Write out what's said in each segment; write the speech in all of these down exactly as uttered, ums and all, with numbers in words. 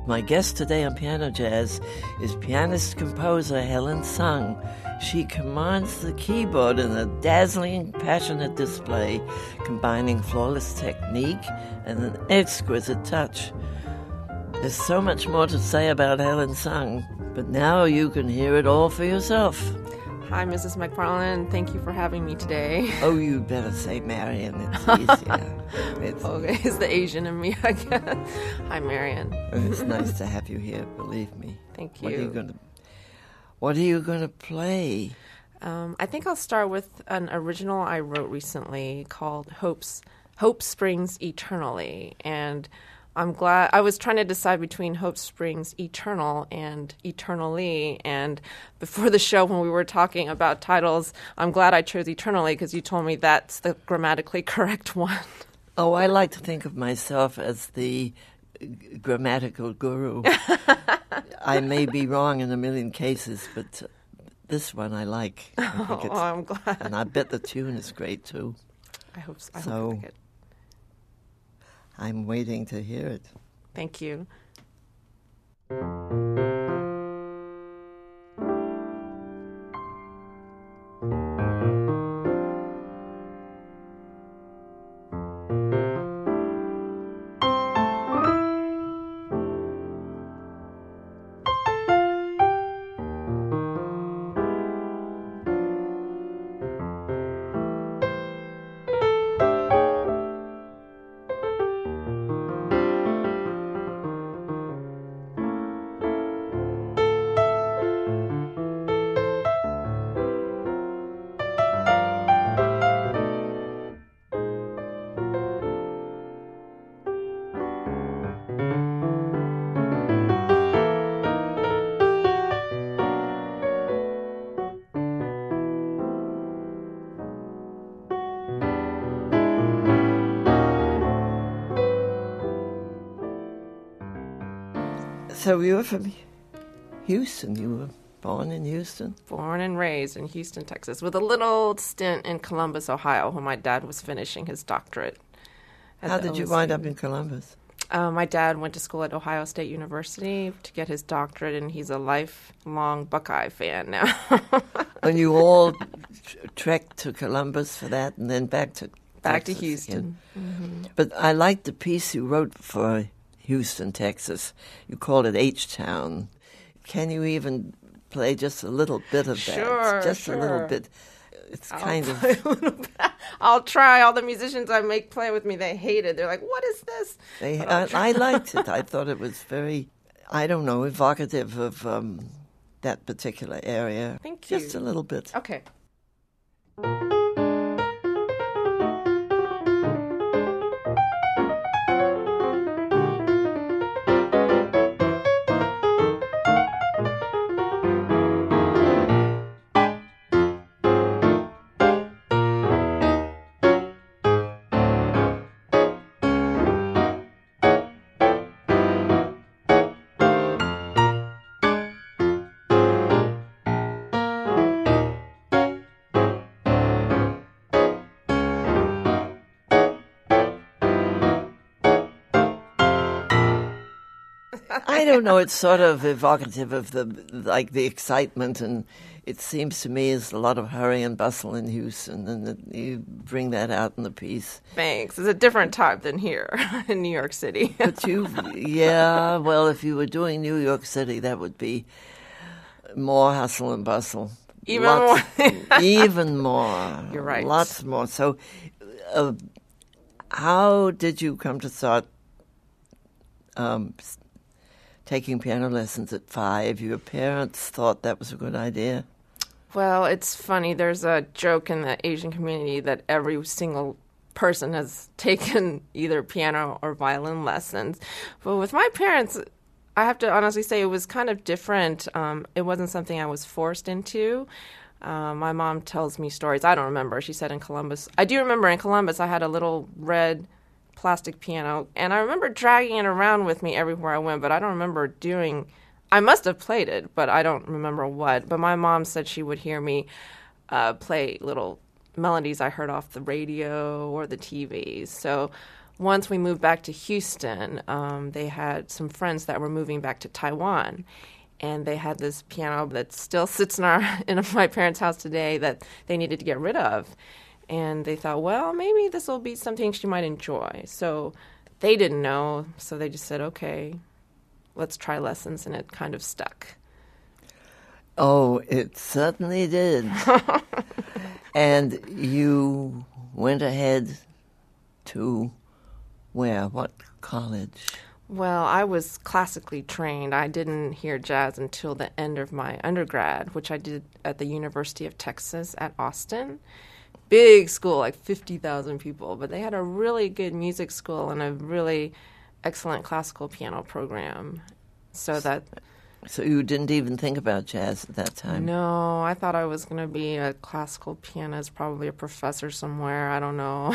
My guest today on Piano Jazz is pianist-composer Helen Sung. She commands the keyboard in a dazzling, passionate display, combining flawless technique and an exquisite touch. There's so much more to say about Helen Sung, but now you can hear it all for yourself. Hi, Missus McFarlane. Thank you for having me today. Oh, you better say Marion. It's easier. It's, okay, it's the Asian in me, I guess. Hi, Marion. It's nice to have you here, believe me. Thank you. What are you going to, what are you going to play? Um, I think I'll start with an original I wrote recently called Hope's, Hope Springs Eternally. And I'm glad I was trying to decide between Hope Springs Eternal and Eternally. And before the show, when we were talking about titles, I'm glad I chose Eternally because you told me that's the grammatically correct one. Oh, I like to think of myself as the grammatical guru. I may be wrong in a million cases, but this one I like. I think oh, it's, I'm glad. And I bet the tune is great, too. I hope so. I so, hope I like it. I'm waiting to hear it. Thank you. So you were from Houston. You were born in Houston? Born and raised in Houston, Texas, with a little stint in Columbus, Ohio, where my dad was finishing his doctorate. How did you wind up in Columbus? Uh, my dad went to school at Ohio State University to get his doctorate, and he's a lifelong Buckeye fan now. And you all trekked to Columbus for that, and then back to back Texas to Houston. Mm-hmm. But I liked the piece you wrote for Houston, Texas. You called it H-Town. Can you even play just a little bit of that? Sure, Just sure. a little bit. It's I'll kind play of... a little bit. I'll try. All the musicians I make play with me, they hate it. They're like, what is this? They, I, I liked it. I thought it was very, I don't know, evocative of um, that particular area. Thank you. Just a little bit. Okay. I don't know. It's sort of evocative of the like the excitement, and it seems to me there's a lot of hurry and bustle in Houston, and that you bring that out in the piece. Thanks. It's a different type than here in New York City. But you, yeah, well, if you were doing New York City, that would be more hustle and bustle. Even Lots, more. even more. You're right. Lots more. So, uh, how did you come to start um, taking piano lessons at five? Your parents thought that was a good idea? Well, it's funny. There's a joke in the Asian community that every single person has taken either piano or violin lessons. But with my parents, I have to honestly say it was kind of different. Um, it wasn't something I was forced into. Uh, my mom tells me stories. I don't remember. She said in Columbus. I do remember in Columbus I had a little red plastic piano, and I remember dragging it around with me everywhere I went, but I don't remember doing... I must have played it, but I don't remember what. But my mom said she would hear me uh, play little melodies I heard off the radio or the T V. So once we moved back to Houston, um, they had some friends that were moving back to Taiwan. And they had this piano that still sits in our in my parents' house today that they needed to get rid of. And they thought, well, maybe this will be something she might enjoy. So they didn't know, so they just said, okay, let's try lessons, and it kind of stuck. Oh, it certainly did. And you went ahead to where? What college? Well, I was classically trained. I didn't hear jazz until the end of my undergrad, which I did at the University of Texas at Austin. Big school, like fifty thousand people, but they had a really good music school and a really excellent classical piano program. So that... So you didn't even think about jazz at that time? No, I thought I was going to be a classical pianist, probably a professor somewhere. I don't know.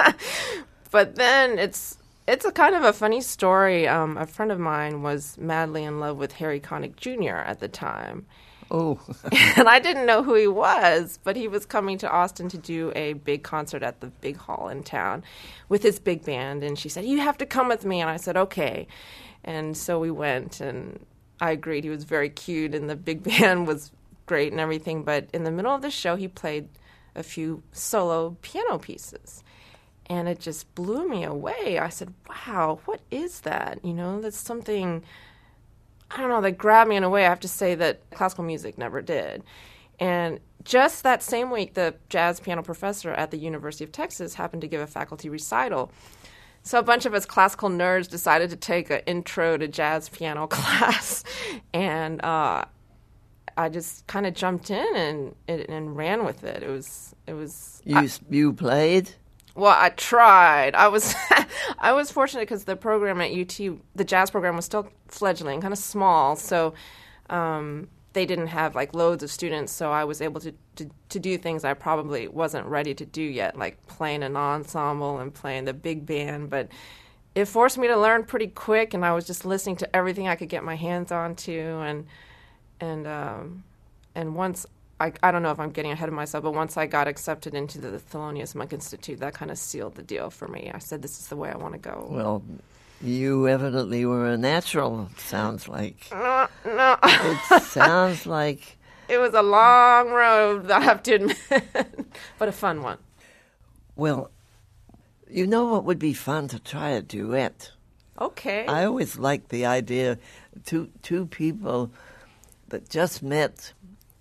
But then it's... It's a kind of a funny story. Um, a friend of mine was madly in love with Harry Connick Junior at the time. Oh. And I didn't know who he was, but he was coming to Austin to do a big concert at the big hall in town with his big band. And she said, you have to come with me. And I said, okay. And so we went, and I agreed. He was very cute, and the big band was great and everything. But in the middle of the show, he played a few solo piano pieces. And it just blew me away. I said, wow, what is that? You know, that's something, I don't know, that grabbed me in a way I have to say that classical music never did. And just that same week, the jazz piano professor at the University of Texas happened to give a faculty recital. So a bunch of us classical nerds decided to take an intro to jazz piano class. And uh, I just kind of jumped in and, and, and ran with it. It was, it was. You, I, you played? Well, I tried. I was I was fortunate because the program at U T, the jazz program, was still fledgling, kind of small. So um, they didn't have, like, loads of students. So I was able to, to, to do things I probably wasn't ready to do yet, like playing an ensemble and playing the big band. But it forced me to learn pretty quick, and I was just listening to everything I could get my hands onto. And, and, um, and once... I, I don't know if I'm getting ahead of myself, but once I got accepted into the Thelonious Monk Institute, that kind of sealed the deal for me. I said, this is the way I want to go. Well, you evidently were a natural, sounds like. No, no. It sounds like... It was a long road, I have to admit, but a fun one. Well, you know what would be fun to try a duet? Okay. I always liked the idea, two two people that just met...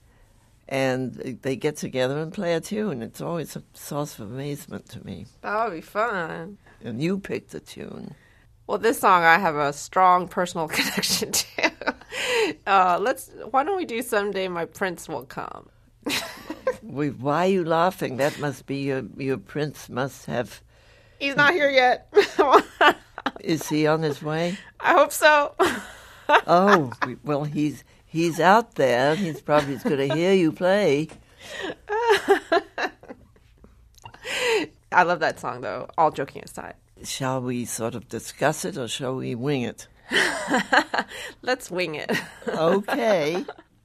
and they get together and play a tune. It's always a source of amazement to me. That would be fun. And you picked the tune. Well, this song I have a strong personal connection to. Uh, let's. Why don't we do Someday My Prince Will Come? we, why are you laughing? That must be your, your prince must have... He's not here yet. Is he on his way? I hope so. Oh, well, he's... He's out there. He's probably going to hear you play. I love that song, though, all joking aside. Shall we sort of discuss it, or shall we wing it? Let's wing it. Okay.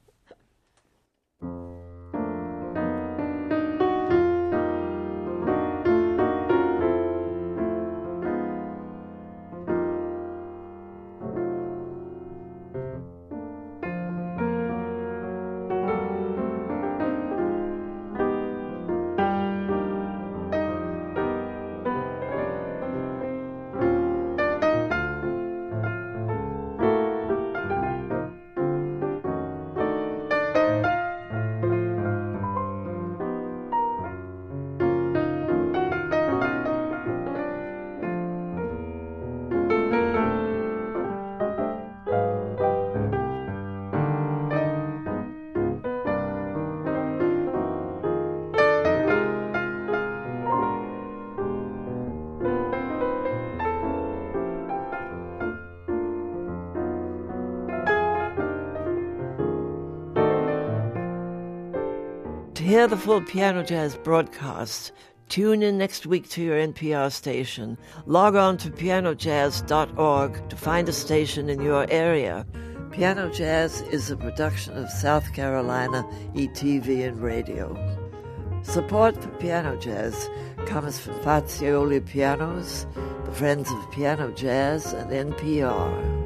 To hear the full Piano Jazz broadcast, tune in next week to your N P R station. Log on to piano jazz dot org to find a station in your area. Piano Jazz is a production of South Carolina E T V and Radio. Support for Piano Jazz comes from Fazioli Pianos, the Friends of Piano Jazz, and N P R.